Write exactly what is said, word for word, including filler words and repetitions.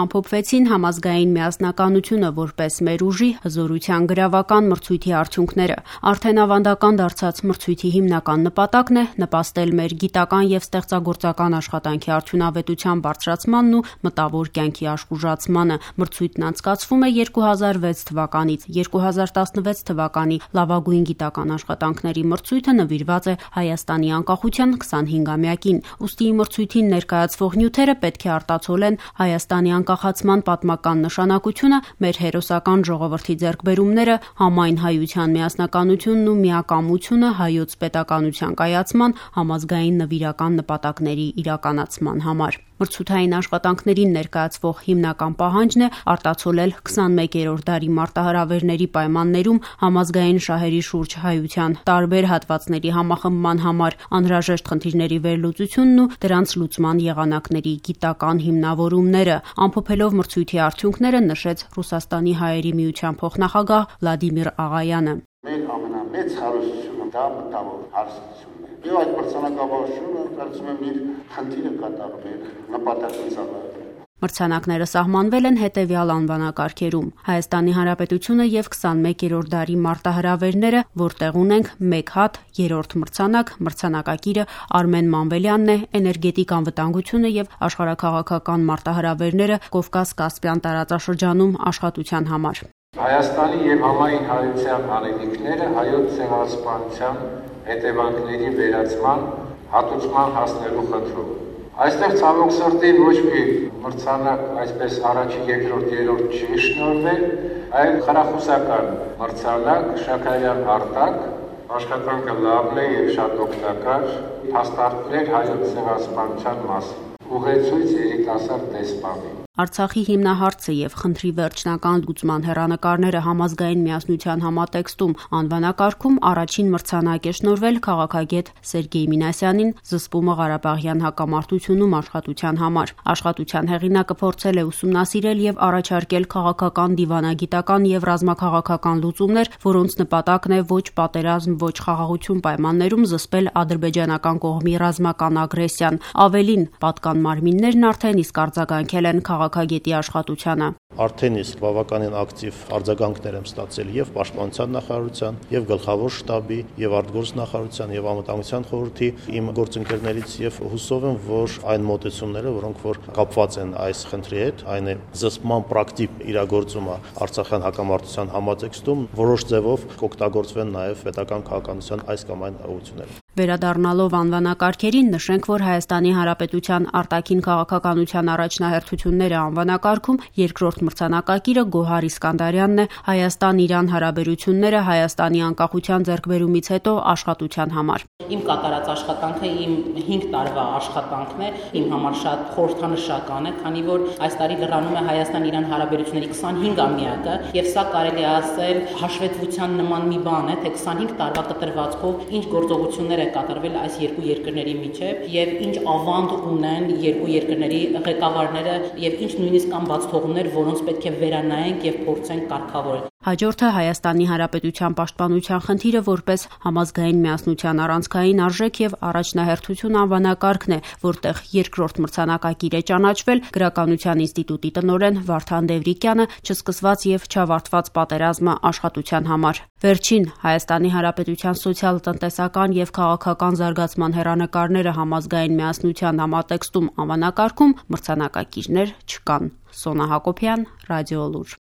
Ամփոփվեցին համազգային միասնականությունը որպես մեր ուժի հզորության գրավական մրցույթի արդյունքները։ Արդեն ավանդական դարձած մրցույթի հիմնական նպատակն է նպաստել մեր գիտական եւ ստեղծագործական աշխատանքի արդյունավետության բարձրացմանն ու մտավոր կյանքի աշխուժացմանը։ Մրցույթն անցկացվում է երկու հազար վեց թվականից։ երկու հազար տասնվեց թվականի լավագույն գիտական աշխատանքների մրցույթը նվիրված է Հայաստանի անկախության քսանհինգամյակին։ Ուստի մրցույթին ներկայացվող նյութերը պետք է արտացոլեն Հայաստանի անկախացման պատմական նշանակությունը, մեր հերոսական ժողովրդի ձեռքբերումները, համայն հայության միասնականությունն ու միակամությունը հայոց պետականության կայացման, համազգային նվիրական նպատակների իրականացման համար։ Մրցութային աշխատանքներին ներկայացվող հիմնական պահանջն է արտացոլել քսանմեկերորդ դարի մարտահրավերների պայմաններում համազգային շահերի շուրջ հայության տարբեր հատվածների համախմբման համար անհրաժեշտ խնդիրների վերլուծությունն ու դրանց լուծման եղանակների գիտական հիմնավորումները։ Ամփոփելով մրցույթի արդյունքները նշեց Ռուսաստանի հայերի միության փոխնախագահ Վլադիմիր Աղայանը։ Մեր ամենամեծ հարստությունը դա մտավոր հարստությունն է։ Եվ այդ մրցանակաբաշխությունը կարծում եմ իր խնդիրը կատարում է նպատակին ծառայել։ Մրցանակները սահմանվել են հետևյալ անվանակարգերում՝ Հայաստանի Հանրապետությունը եւ քսանմեկերորդ դարի մարտահրավերները, որտեղ ունենք մեկ հատ, երրորդ մրցանակ, մրցանակակիրը Արմեն Մանվելյանն է, էներգետիկ անվտանգությունը եւ աշխարհաքաղաքական մարտահրավերները Կովկաս-Կասպյան տարածաշրջանում աշխատության համար։ Հայաստանի եւ համայն հայության անելիքները հայոց ցեղասպանության հետևանքների վերացման հատուցման հասնելու խնդրում։ Այստեղ ցավոք սրտի ոչ մի մրցանակ այսպես առաջի, երկրորդ, երրորդ չի շնորհվել, այլ խրախուսական մրցանակ Շաքարյան Արտակ, աշխատանքը լավն է եւ շատ օգտակար, փաստարկներ հայոց ցեղասպանության մասին։ Ուղեցույց երիտասարդ դեսպանի։ Արցախի հիմնահարցը եւ խնդրի վերջնական լուծման հեռանկարները համազգային միասնության համատեքստում անվանակարգում առաջին մրցանակ է շնորհվել քաղաքագետ Սերգեյ Մինասյանին զսպումը Ղարաբաղյան հակամարտությունում աշխատության համար։ Աշխատության հեղինակը փորձել է ուսումնասիրել եւ առաջարկել քաղաքական, դիվանագիտական եւ ռազմաքաղաքական լուծումներ, որոնց նպատակն է ոչ պատերազմ, ոչ խաղաղություն պայմաններում զսպել ադրբեջանական կողմի ռազմական ագրեսիան։ Ավելին, պատկան մարմիններն արդեն իսկ արձագանքել են քաղաքագետի աշխատությանը։ Արդեն իսկ բավականին ակտիվ արձագանքներ եմ ստացել եւ Պաշտպանության նախարարության, եւ Գլխավոր շտաբի, եւ Արտգործ նախարարության, եւ Անվտանգության խորհրդի իմ գործընկերներից եւ հուսով եմ, որ այն մոտեցումները, որոնք որ կապված են այս խնդրի հետ, այն է զսպման պրակտիկ իրագործումը Արցախյան հակամարտության համատեքստում, որոշ ձևով կօգտագործվեն նաեւ պետական քաղաքականության այս կամ այն ուղղությունները։ Վերադառնալով անվանակարգերին նշենք, որ Հայաստանի Հանրապետության արտաքին քաղաքականության առաջնահերթությունները անվանակարգում երկրորդ մրցանակակիրը Գոհար Իսկանդարյանն է, Հայաստան-Իրան հարաբերությունները Հայաստանի անկախության ձեռքբերումից հետո աշխատության համար։ Իմ կատարած աշխատանքը իմ հինգ տարվա աշխատանքն է, իմ համար շատ խորհրդանշական է, քանի որ այս տարի լրանում է Հայաստան-Իրան հարաբերությունների քսանհինգամյակը, եւ սա կարելի է ասել հաշվետվության նման մի բան է, թե քսանհինգ տարվա կտրվածքով ինչ գործողություններ է կատարվել այս երկու երկրների միջև եւ ինչ ավանդ ունեն երկու երկրների ղեկավարները եւ ինչ նույնիսկ կան բացթողումներ, որոնց պետք է վերանայենք եւ փորձենք կարգավորել։ Հաջորդը Հայաստանի Հանրապետության պաշտպանության խնդիրը որպես համազգային միասնության առանցքային արժեք եւ առաջնահերթություն անվանակարգն է, որտեղ երկրորդ մրցանակակիր է ճանաչվել Գրականության ինստիտուտի տնօրեն Վարդան Դևրիկյանը չսկսված եւ չավարտված պատերազմը աշխատության համար։ Վերջին Հայաստանի Հանրապետության սոցիալ-տնտեսական եւ քաղաքական զարգացման հեռանկարները համազգային միասնության համատեքստում անվանակարգում մրցանակակիրներ չկան։ Սոնա Հակոբյան, Ռադիոլուր։